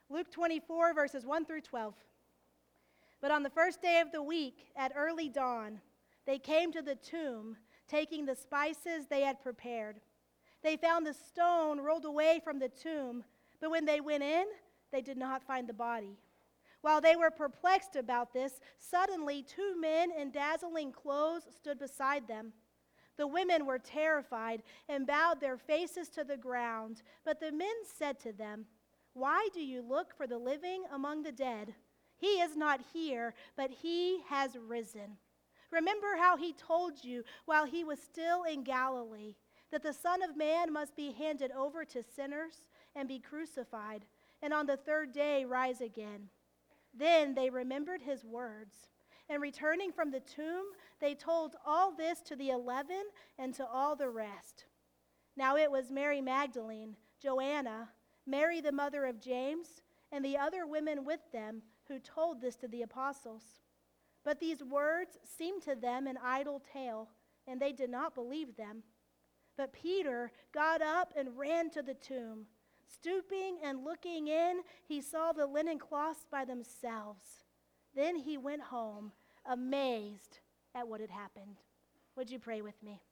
Luke 24, verses 1 through 12. But on the first day of the week, at early dawn, they came to the tomb, taking the spices they had prepared. They found the stone rolled away from the tomb, but when they went in, they did not find the body. While they were perplexed about this, suddenly 2 men in dazzling clothes stood beside them. The women were terrified and bowed their faces to the ground. But the men said to them, "Why do you look for the living among the dead? He is not here, but he has risen. Remember how he told you while he was still in Galilee, that the Son of Man must be handed over to sinners and be crucified, and on the 3rd day rise again." Then they remembered his words, and returning from the tomb, they told all this to the 11 and to all the rest. Now it was Mary Magdalene, Joanna, Mary the mother of James, and the other women with them who told this to the apostles. But these words seemed to them an idle tale, and they did not believe them. But Peter got up and ran to the tomb. Stooping and looking in, he saw the linen cloths by themselves. Then he went home, amazed at what had happened. Would you pray with me?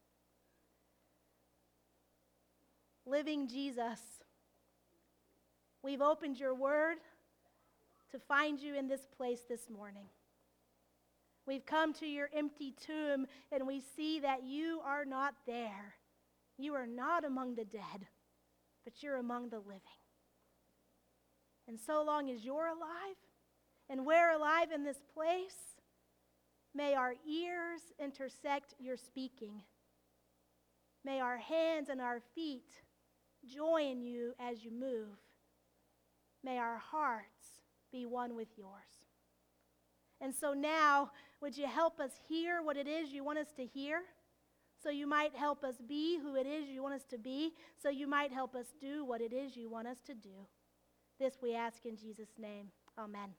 Living Jesus, we've opened your word to find you in this place this morning. We've come to your empty tomb, and we see that you are not there. You are not among the dead, but you're among the living. And so long as you're alive, and we're alive in this place, may our ears intersect your speaking. May our hands and our feet join you as you move. May our hearts be one with yours. And so now, would you help us hear what it is you want us to hear? So you might help us be who it is you want us to be, so you might help us do what it is you want us to do. This we ask in Jesus' name. Amen.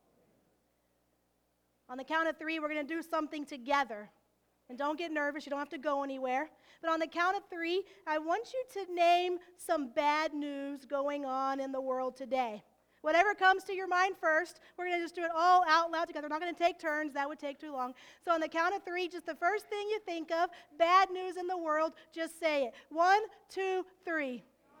On the count of 3, we're going to do something together. And don't get nervous, you don't have to go anywhere. But on the count of 3, I want you to name some bad news going on in the world today. Whatever comes to your mind first, we're going to just do it all out loud together. We're not going to take turns. That would take too long. So on the count of 3, just the first thing you think of, bad news in the world, just say it. 1, 2, 3.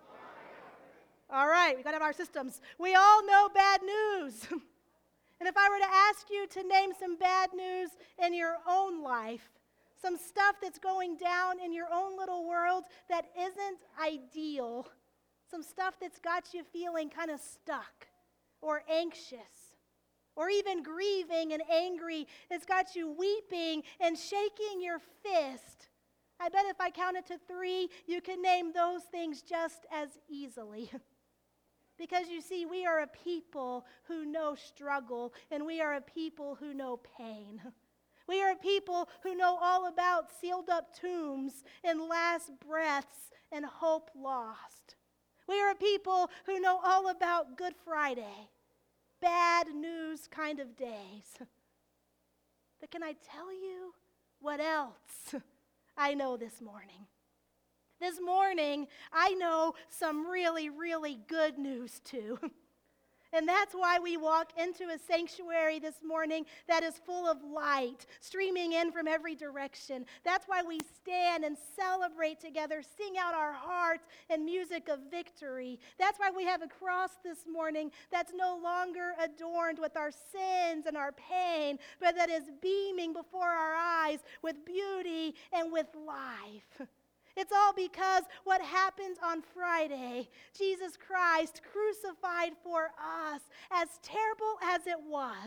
All right, we got to have our systems. We all know bad news. And if I were to ask you to name some bad news in your own life, some stuff that's going down in your own little world that isn't ideal, some stuff that's got you feeling kind of stuck or anxious, or even grieving and angry, it's got you weeping and shaking your fist. I bet if I counted to 3, you can name those things just as easily. Because you see, we are a people who know struggle, and we are a people who know pain. We are a people who know all about sealed up tombs and last breaths and hope lost. We are a people who know all about Good Friday, bad news kind of days. But can I tell you what else I know this morning? This morning, I know some really, really good news too. And that's why we walk into a sanctuary this morning that is full of light, streaming in from every direction. That's why we stand and celebrate together, sing out our hearts in music of victory. That's why we have a cross this morning that's no longer adorned with our sins and our pain, but that is beaming before our eyes with beauty and with life. It's all because what happened on Friday, Jesus Christ crucified for us, as terrible as it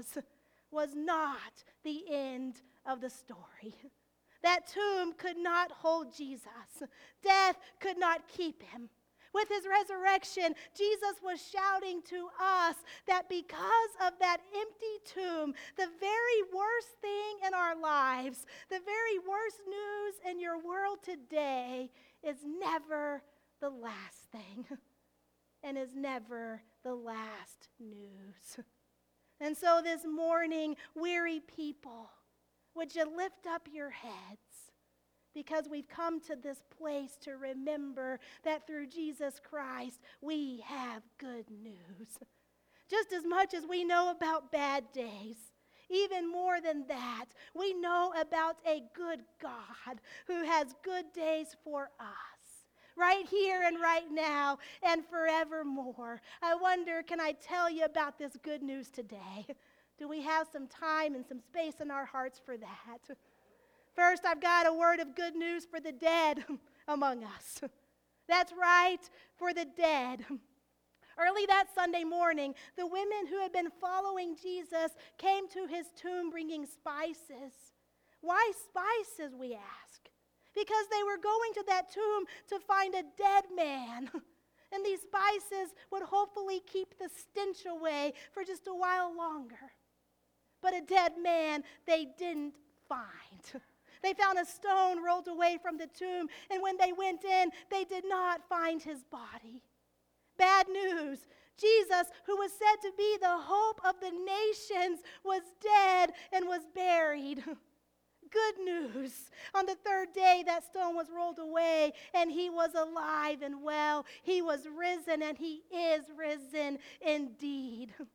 was not the end of the story. That tomb could not hold Jesus. Death could not keep him. With his resurrection, Jesus was shouting to us that because of that empty tomb, the very worst thing in our lives, the very worst news in your world today is never the last thing and is never the last news. And so this morning, weary people, would you lift up your heads? Because we've come to this place to remember that through Jesus Christ, we have good news. just as much as we know about bad days, even more than that, we know about a good God who has good days for us, right here and right now and forevermore. I wonder, can I tell you about this good news today? Do we have some time and some space in our hearts for that? First, I've got a word of good news for the dead among us. That's right, for the dead. Early that Sunday morning, the women who had been following Jesus came to his tomb bringing spices. Why spices, we ask? Because they were going to that tomb to find a dead man. And these spices would hopefully keep the stench away for just a while longer. But a dead man they didn't find. They found a stone rolled away from the tomb, and when they went in, they did not find his body. Bad news. Jesus, who was said to be the hope of the nations, was dead and was buried. Good news. On the third day, that stone was rolled away, and he was alive and well. He was risen, and he is risen indeed. Amen.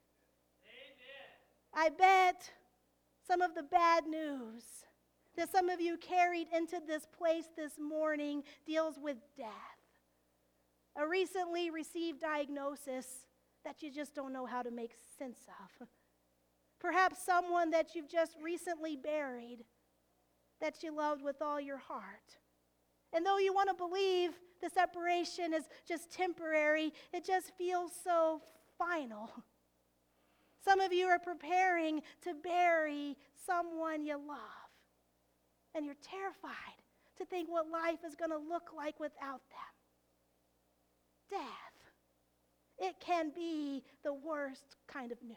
I bet some of the bad news that some of you carried into this place this morning deals with death. A recently received diagnosis that you just don't know how to make sense of. Perhaps someone that you've just recently buried that you loved with all your heart. And though you want to believe the separation is just temporary, it just feels so final. Some of you are preparing to bury someone you love. And you're terrified to think what life is going to look like without them. Death. It can be the worst kind of news.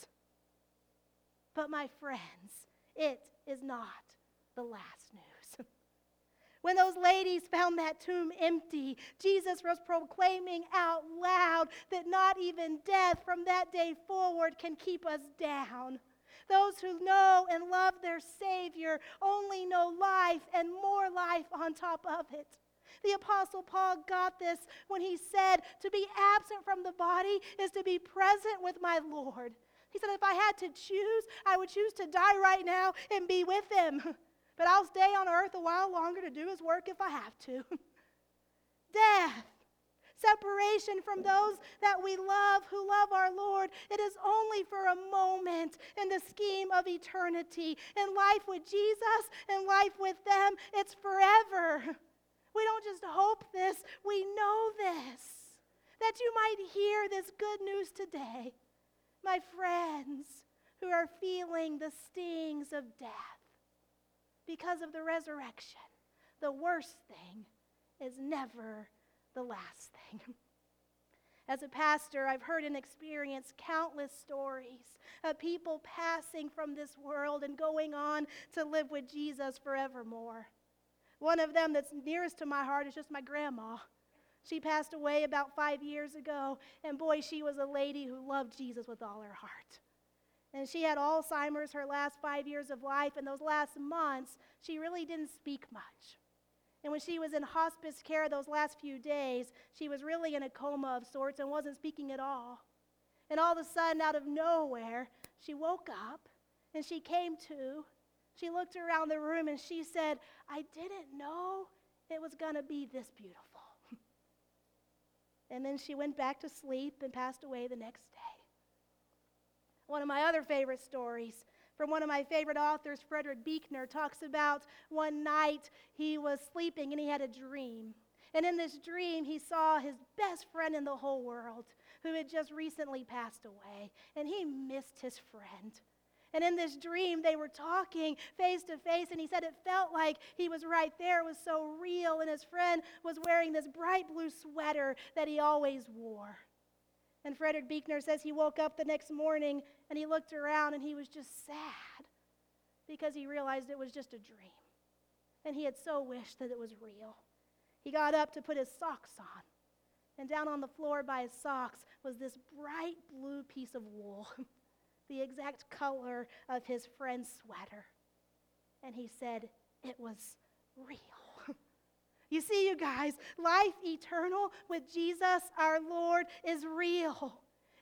But my friends, it is not the last news. When those ladies found that tomb empty, Jesus was proclaiming out loud that not even death from that day forward can keep us down. Those who know and love their Savior only know life and more life on top of it. The Apostle Paul got this when he said, to be absent from the body is to be present with my Lord. He said, if I had to choose, I would choose to die right now and be with him. But I'll stay on earth a while longer to do his work if I have to. Death. Separation from those that we love, who love our Lord, it is only for a moment in the scheme of eternity. In life with Jesus and life with them, it's forever. We don't just hope this, we know this. That you might hear this good news today. My friends who are feeling the stings of death because of the resurrection, the worst thing is never the last thing. As a pastor, I've heard and experienced countless stories of people passing from this world and going on to live with Jesus forevermore. One of them that's nearest to my heart is just my grandma. She passed away about 5 years ago, and boy, she was a lady who loved Jesus with all her heart. And she had Alzheimer's her last 5 years of life, and those last months, she really didn't speak much. And when she was in hospice care those last few days, she was really in a coma of sorts and wasn't speaking at all. And all of a sudden, out of nowhere, she woke up and she came to. She looked around the room and she said, I didn't know it was going to be this beautiful. And then she went back to sleep and passed away the next day. One of my other favorite stories from one of my favorite authors, Frederick Buechner, talks about one night he was sleeping and he had a dream. And in this dream, he saw his best friend in the whole world who had just recently passed away. And he missed his friend. And in this dream, they were talking face to face, and he said it felt like he was right there. It was so real, and his friend was wearing this bright blue sweater that he always wore. And Frederick Buechner says he woke up the next morning, and he looked around, and he was just sad because he realized it was just a dream. And he had so wished that it was real. He got up to put his socks on, and down on the floor by his socks was this bright blue piece of wool, the exact color of his friend's sweater. And he said, it was real. You see, you guys, life eternal with Jesus our Lord is real.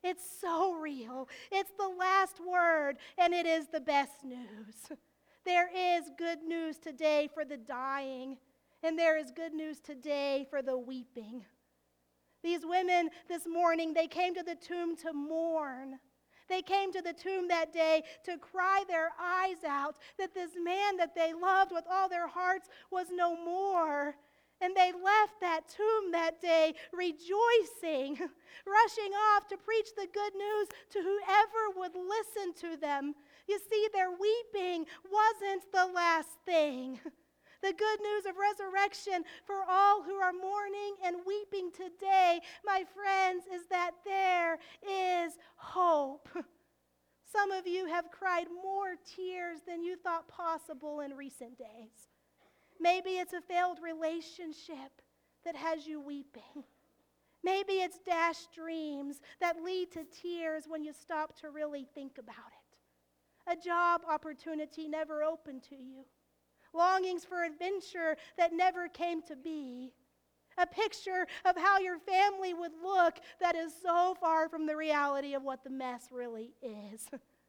It's so real. It's the last word, and it is the best news. There is good news today for the dying, and there is good news today for the weeping. These women this morning, they came to the tomb to mourn. They came to the tomb that day to cry their eyes out that this man that they loved with all their hearts was no more. And they left that tomb that day rejoicing, rushing off to preach the good news to whoever would listen to them. You see, their weeping wasn't the last thing. The good news of resurrection for all who are mourning and weeping today, my friends, is that there is hope. Some of you have cried more tears than you thought possible in recent days. Maybe it's a failed relationship that has you weeping. Maybe it's dashed dreams that lead to tears when you stop to really think about it. A job opportunity never opened to you. Longings for adventure that never came to be. A picture of how your family would look that is so far from the reality of what the mess really is.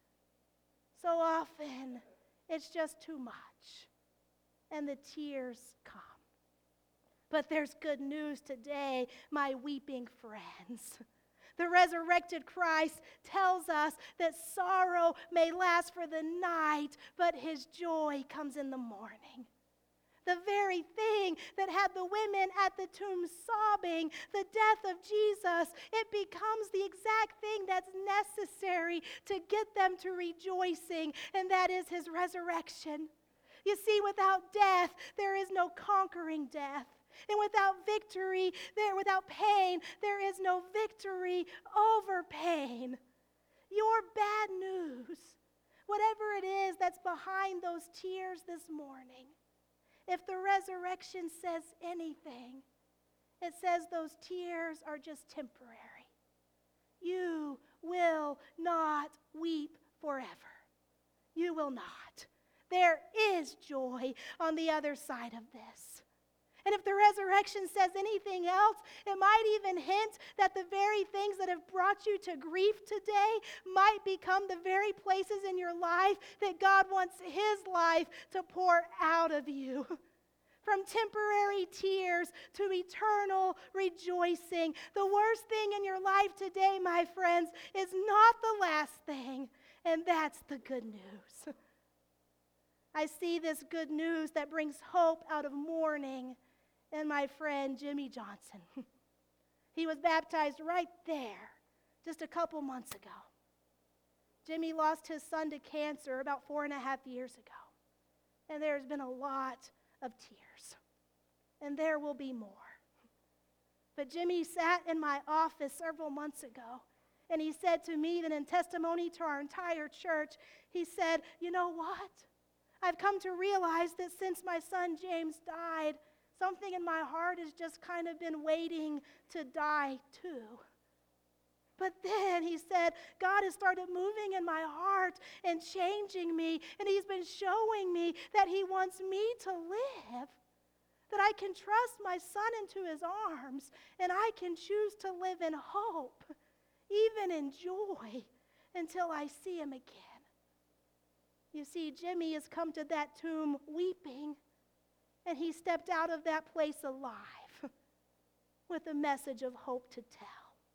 So often, it's just too much, and the tears come. But there's good news today, my weeping friends. The resurrected Christ tells us that sorrow may last for the night, but his joy comes in the morning. The very thing that had the women at the tomb sobbing, the death of Jesus, it becomes the exact thing that's necessary to get them to rejoicing, and that is his resurrection. You see, without death, there is no conquering death. And without victory, without pain, there is no victory over pain. Your bad news, whatever it is that's behind those tears this morning, if the resurrection says anything, it says those tears are just temporary. You will not weep forever. You will not. There is joy on the other side of this. And if the resurrection says anything else, it might even hint that the very things that have brought you to grief today might become the very places in your life that God wants his life to pour out of you. From temporary tears to eternal rejoicing. The worst thing in your life today, my friends, is not the last thing, and that's the good news. I see this good news that brings hope out of mourning in my friend Jimmy Johnson. He was baptized right there just a couple months ago. Jimmy lost his son to cancer about 4.5 years ago. And there's been a lot of tears. And there will be more. But Jimmy sat in my office several months ago, and he said to me, and in testimony to our entire church, he said, "You know what? I've come to realize that since my son James died, something in my heart has just kind of been waiting to die too." But then he said, God has started moving in my heart and changing me, and he's been showing me that he wants me to live, that I can trust my son into his arms, and I can choose to live in hope, even in joy, until I see him again. You see, Jimmy has come to that tomb weeping, and he stepped out of that place alive with a message of hope to tell.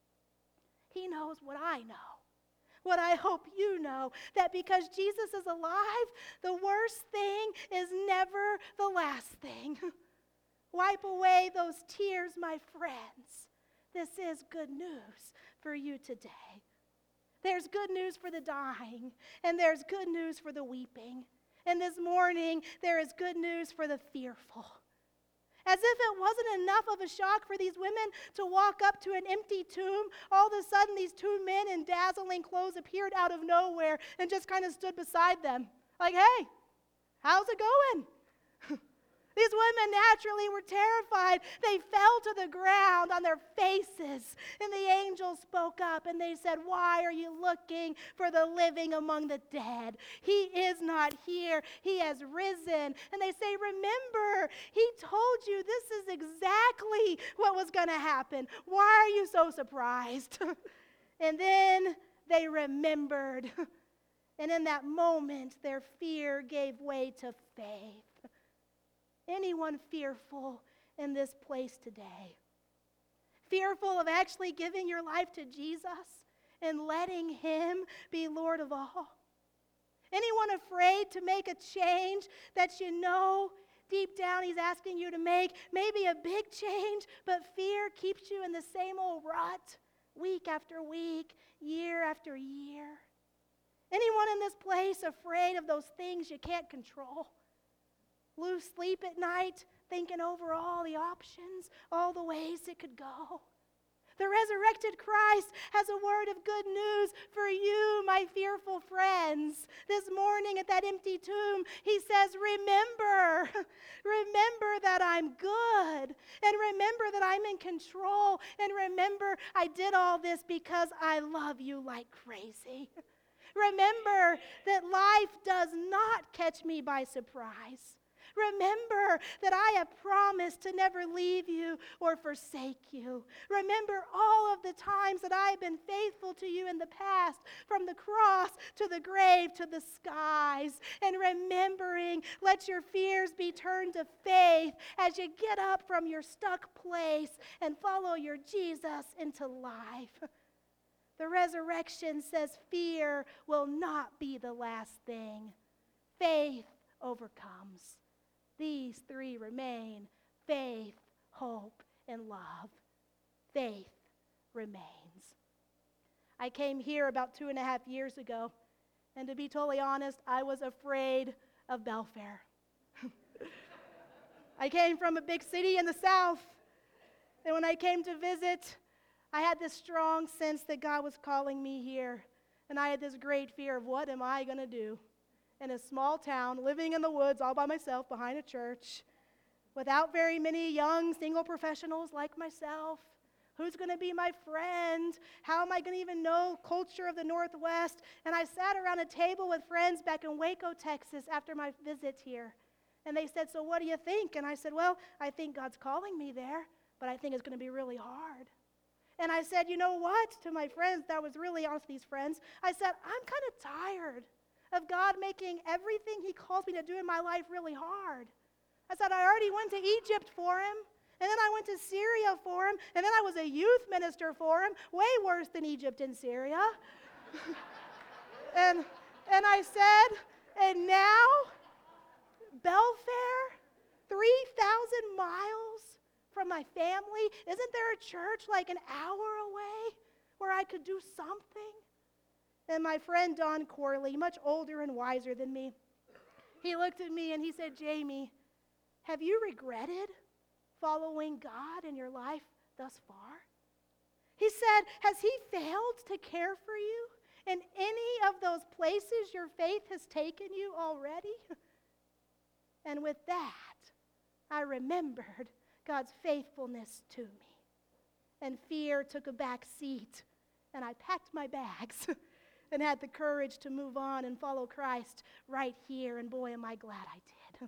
He knows what I know, what I hope you know, that because Jesus is alive, the worst thing is never the last thing. Wipe away those tears, my friends. This is good news for you today. There's good news for the dying, and there's good news for the weeping. And this morning, there is good news for the fearful. As if it wasn't enough of a shock for these women to walk up to an empty tomb, all of a sudden these two men in dazzling clothes appeared out of nowhere and just kind of stood beside them. Like, hey, how's it going? These women naturally were terrified. They fell to the ground on their faces. And the angel spoke up and they said, "Why are you looking for the living among the dead? He is not here. He has risen." And they say, "Remember, he told you this is exactly what was going to happen. Why are you so surprised?" And then they remembered. And in that moment, their fear gave way to faith. Anyone fearful in this place today? Fearful of actually giving your life to Jesus and letting him be Lord of all? Anyone afraid to make a change that you know deep down he's asking you to make? Maybe a big change, but fear keeps you in the same old rut, week after week, year after year. Anyone in this place afraid of those things you can't control? Lose sleep at night thinking over all the options, all the ways it could go? The resurrected Christ has a word of good news for you, my fearful friends. This morning at that empty tomb, he says, remember that I'm good, and remember that I'm in control, and remember I did all this because I love you like crazy. Remember that life does not catch me by surprise. Remember that I have promised to never leave you or forsake you. Remember all of the times that I have been faithful to you in the past, from the cross to the grave to the skies. And remembering, let your fears be turned to faith as you get up from your stuck place and follow your Jesus into life. The resurrection says fear will not be the last thing. Faith overcomes. These three remain: faith, hope, and love. Faith remains. I came here about 2.5 years ago, and to be totally honest, I was afraid of Belfair. I came from a big city in the South, and when I came to visit, I had this strong sense that God was calling me here, and I had this great fear of what am I going to do in a small town, living in the woods all by myself behind a church, without very many young single professionals like myself. Who's going to be my friend? How am I going to even know culture of the Northwest? And I sat around a table with friends back in Waco, Texas after my visit here. And they said, so what do you think? And I said, well, I think God's calling me there, but I think it's going to be really hard. And I said, you know what? To my friends, that was really honest, these friends, I said, I'm kind of tired of God making everything he calls me to do in my life really hard. I said, I already went to Egypt for him, and then I went to Syria for him, and then I was a youth minister for him, way worse than Egypt and Syria. and I said, and now, Belfair, 3,000 miles from my family, isn't there a church like an hour away where I could do something? And my friend Don Corley, much older and wiser than me, he looked at me and he said, Jamie, have you regretted following God in your life thus far? He said, has he failed to care for you in any of those places your faith has taken you already? And with that, I remembered God's faithfulness to me. And fear took a back seat, and I packed my bags and had the courage to move on and follow Christ right here, and boy, am I glad I did.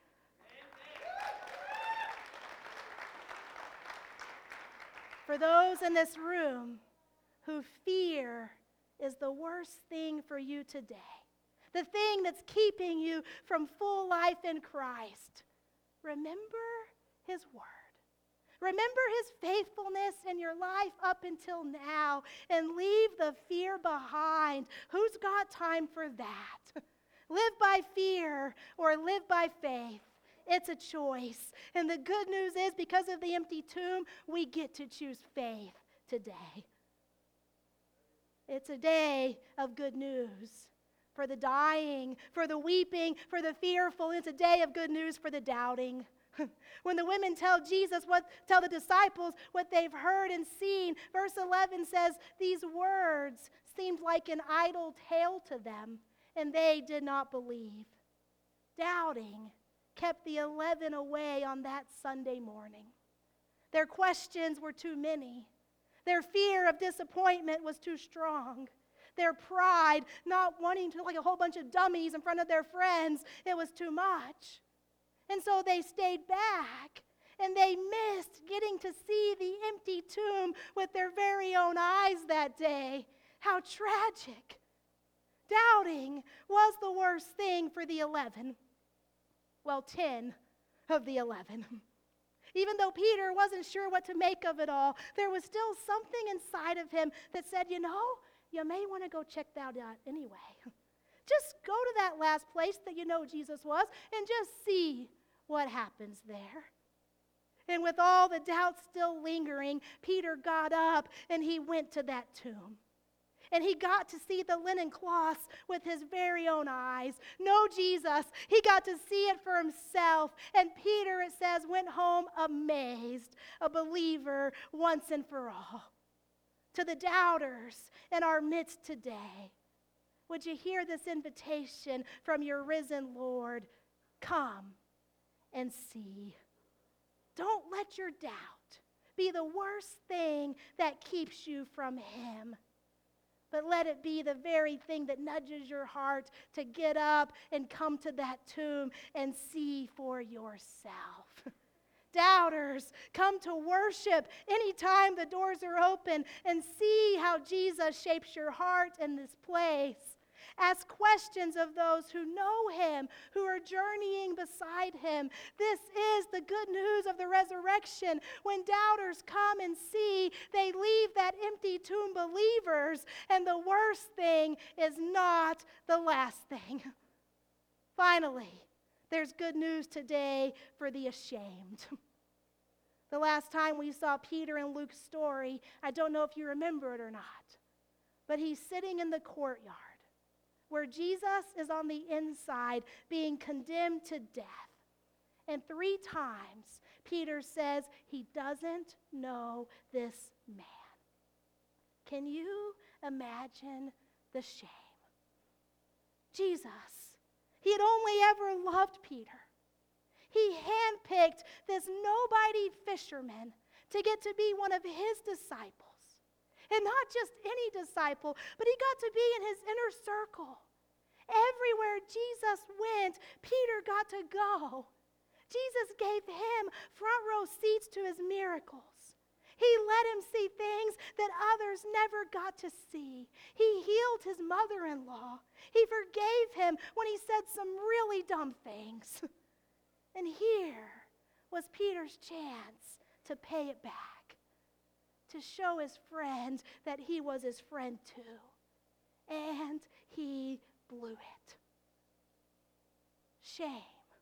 For those in this room who fear is the worst thing for you today, the thing that's keeping you from full life in Christ, remember his word. Remember his faithfulness in your life up until now, and leave the fear behind. Who's got time for that? Live by fear or live by faith. It's a choice. And the good news is, because of the empty tomb, we get to choose faith today. It's a day of good news for the dying, for the weeping, for the fearful. It's a day of good news for the doubting. When the women tell the disciples what they've heard and seen, verse 11 says, these words seemed like an idle tale to them, and they did not believe. Doubting kept the 11 away on that Sunday morning. Their questions were too many. Their fear of disappointment was too strong. Their pride, not wanting to look like a whole bunch of dummies in front of their friends, it was too much. And so they stayed back, and they missed getting to see the empty tomb with their very own eyes that day. How tragic. Doubting was the worst thing for the 11. Well, 10 of the 11. Even though Peter wasn't sure what to make of it all, there was still something inside of him that said, you may want to go check that out anyway. Just go to that last place that you know Jesus was and just see what happens there. And with all the doubt still lingering, Peter got up and he went to that tomb. And he got to see the linen cloths with his very own eyes. No Jesus. He got to see it for himself. And Peter, it says, went home amazed, a believer once and for all. To the doubters in our midst today, would you hear this invitation from your risen Lord? Come and see. Don't let your doubt be the worst thing that keeps you from him. But let it be the very thing that nudges your heart to get up and come to that tomb and see for yourself. Doubters, come to worship anytime the doors are open and see how Jesus shapes your heart in this place. Ask questions of those who know him, who are journeying beside him. This is the good news of the resurrection. When doubters come and see, they leave that empty tomb believers, and the worst thing is not the last thing. Finally, there's good news today for the ashamed. The last time we saw Peter in Luke's story, I don't know if you remember it or not, but he's sitting in the courtyard where Jesus is on the inside being condemned to death. And 3 times, Peter says he doesn't know this man. Can you imagine the shame? Jesus, he had only ever loved Peter. He handpicked this nobody fisherman to get to be one of his disciples. And not just any disciple, but he got to be in his inner circle. Everywhere Jesus went, Peter got to go. Jesus gave him front row seats to his miracles. He let him see things that others never got to see. He healed his mother-in-law. He forgave him when he said some really dumb things. And here was Peter's chance to pay it back, to show his friend that he was his friend too. And he blew it. Shame.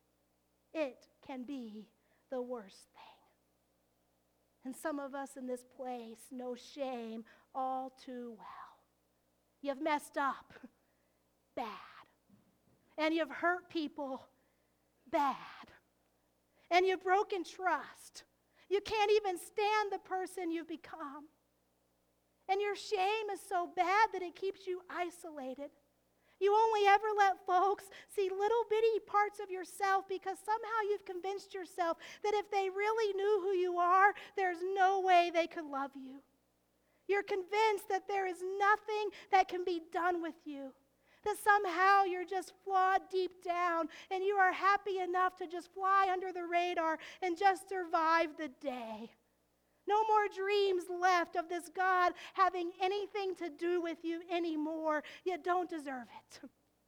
It can be the worst thing. And some of us in this place know shame all too well. You've messed up bad. And you've hurt people bad. And you've broken trust. You can't even stand the person you've become. And your shame is so bad that it keeps you isolated. You only ever let folks see little bitty parts of yourself because somehow you've convinced yourself that if they really knew who you are, there's no way they could love you. You're convinced that there is nothing that can be done with you, that somehow you're just flawed deep down and you are happy enough to just fly under the radar and just survive the day. No more dreams left of this God having anything to do with you anymore. You don't deserve it.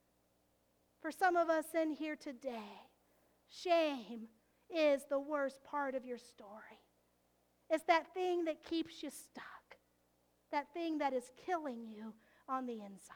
For some of us in here today, shame is the worst part of your story. It's that thing that keeps you stuck, that thing that is killing you on the inside.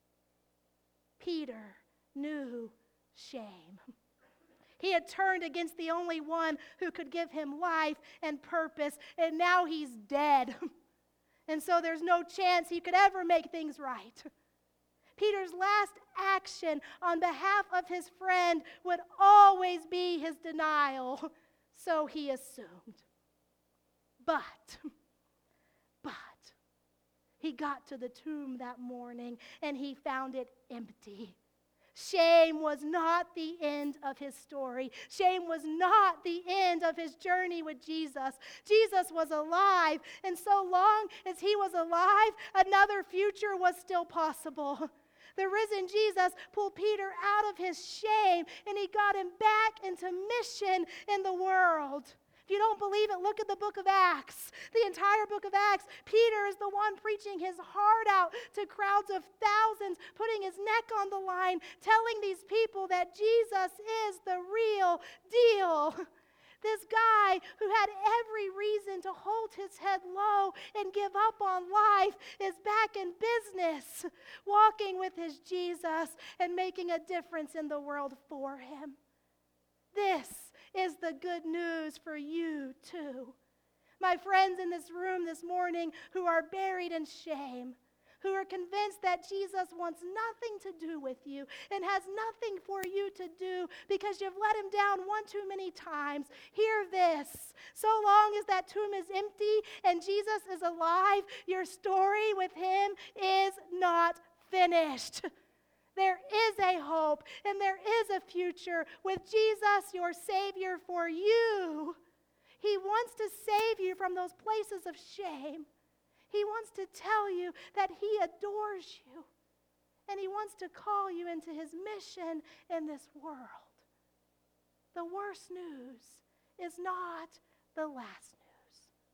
Peter knew shame. He had turned against the only one who could give him life and purpose, and now he's dead. And so there's no chance he could ever make things right. Peter's last action on behalf of his friend would always be his denial, so he assumed. But he got to the tomb that morning, and he found it empty. Shame was not the end of his story. Shame was not the end of his journey with Jesus. Jesus was alive, and so long as he was alive, another future was still possible. The risen Jesus pulled Peter out of his shame, and he got him back into mission in the world. If you don't believe it, look at the book of Acts. The entire book of Acts. Peter is the one preaching his heart out to crowds of thousands, putting his neck on the line, telling these people that Jesus is the real deal. This guy who had every reason to hold his head low and give up on life is back in business, walking with his Jesus and making a difference in the world for him. This is the good news for you too. My friends in this room this morning who are buried in shame, who are convinced that Jesus wants nothing to do with you and has nothing for you to do because you've let him down one too many times. Hear this. So long as that tomb is empty and Jesus is alive, your story with him is not finished. There is a hope and there is a future with Jesus, your Savior, for you. He wants to save you from those places of shame. He wants to tell you that he adores you, and he wants to call you into his mission in this world. The worst news is not the last news.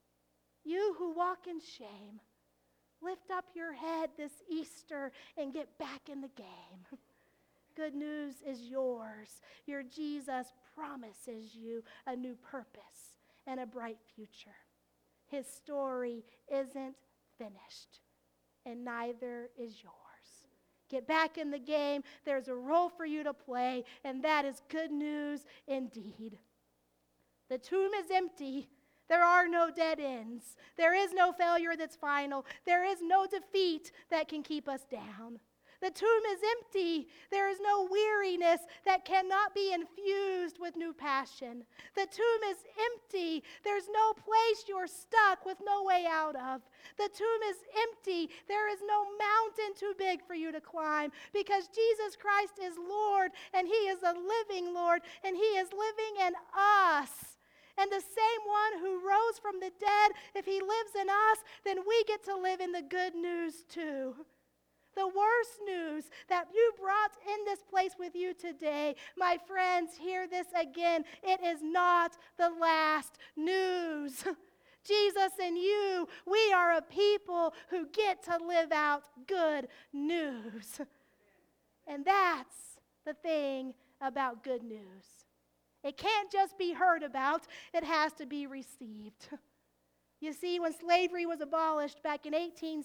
You who walk in shame, lift up your head this Easter and get back in the game. Good news is yours. Your Jesus promises you a new purpose and a bright future. His story isn't finished, and neither is yours. Get back in the game. There's a role for you to play, and that is good news indeed. The tomb is empty. There are no dead ends. There is no failure that's final. There is no defeat that can keep us down. The tomb is empty. There is no weariness that cannot be infused with new passion. The tomb is empty. There's no place you're stuck with no way out of. The tomb is empty. There is no mountain too big for you to climb because Jesus Christ is Lord and he is a living Lord and he is living in us. And the same one who rose from the dead, if he lives in us, then we get to live in the good news too. The worst news that you brought in this place with you today, my friends, hear this again. It is not the last news. Jesus and you, we are a people who get to live out good news. And that's the thing about good news. It can't just be heard about, it has to be received. You see, when slavery was abolished back in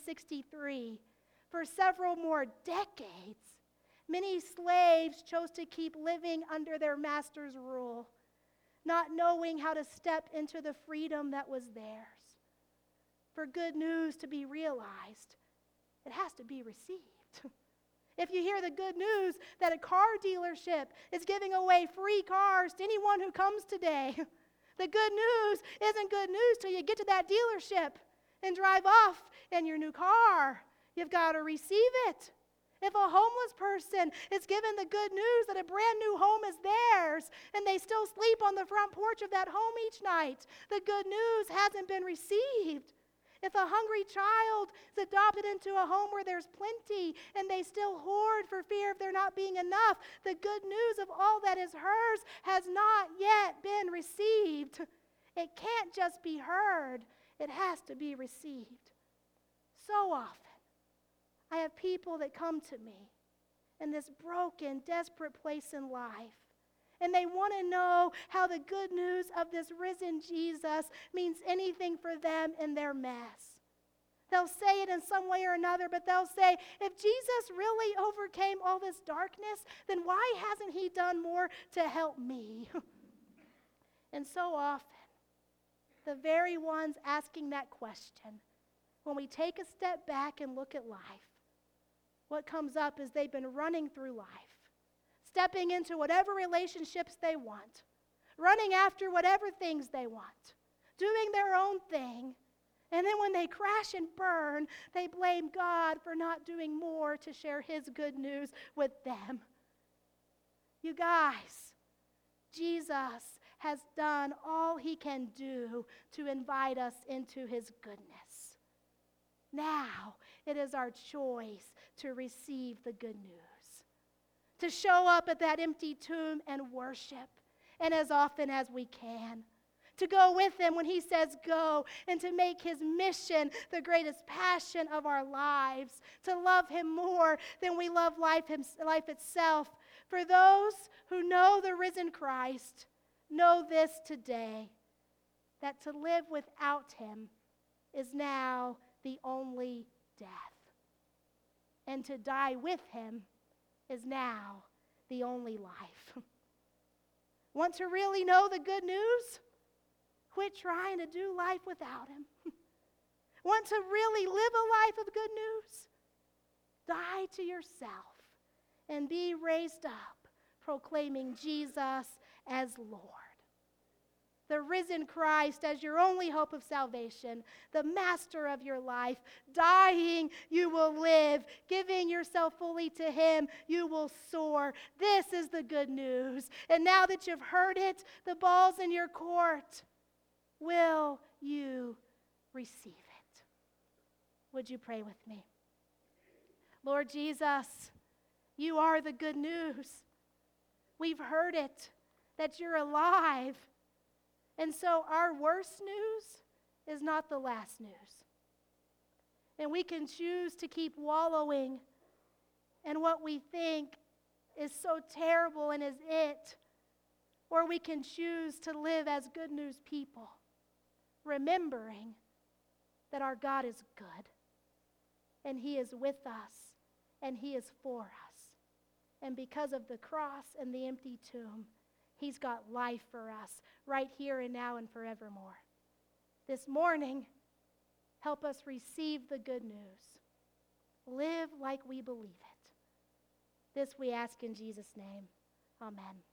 1863, for several more decades, many slaves chose to keep living under their master's rule, not knowing how to step into the freedom that was theirs. For good news to be realized, it has to be received. If you hear the good news that a car dealership is giving away free cars to anyone who comes today, the good news isn't good news till you get to that dealership and drive off in your new car. You've got to receive it. If a homeless person is given the good news that a brand new home is theirs and they still sleep on the front porch of that home each night, the good news hasn't been received. If a hungry child is adopted into a home where there's plenty and they still hoard for fear of there not being enough, the good news of all that is hers has not yet been received. It can't just be heard, it has to be received. So often, I have people that come to me in this broken, desperate place in life, and they want to know how the good news of this risen Jesus means anything for them in their mess. They'll say it in some way or another, but they'll say, if Jesus really overcame all this darkness, then why hasn't he done more to help me? And so often, the very ones asking that question, when we take a step back and look at life, what comes up is they've been running through life, stepping into whatever relationships they want, running after whatever things they want, doing their own thing, and then when they crash and burn, they blame God for not doing more to share his good news with them. You guys, Jesus has done all he can do to invite us into his goodness. Now it is our choice to receive the good news, to show up at that empty tomb and worship, and as often as we can, to go with him when he says go, and to make his mission the greatest passion of our lives, to love him more than we love life itself. For those who know the risen Christ, know this today, that to live without him is now the only death. And to die with him is now the only life. Want to really know the good news? Quit trying to do life without him. Want to really live a life of good news? Die to yourself and be raised up, proclaiming Jesus as Lord. The risen Christ as your only hope of salvation, the master of your life. Dying, you will live. Giving yourself fully to him, you will soar. This is the good news. And now that you've heard it, the ball's in your court. Will you receive it? Would you pray with me? Lord Jesus, you are the good news. We've heard it, that you're alive. And so our worst news is not the last news. And we can choose to keep wallowing in what we think is so terrible and is it. Or we can choose to live as good news people, remembering that our God is good, and he is with us, and he is for us. And because of the cross and the empty tomb, he's got life for us right here and now and forevermore. This morning, help us receive the good news. Live like we believe it. This we ask in Jesus' name. Amen.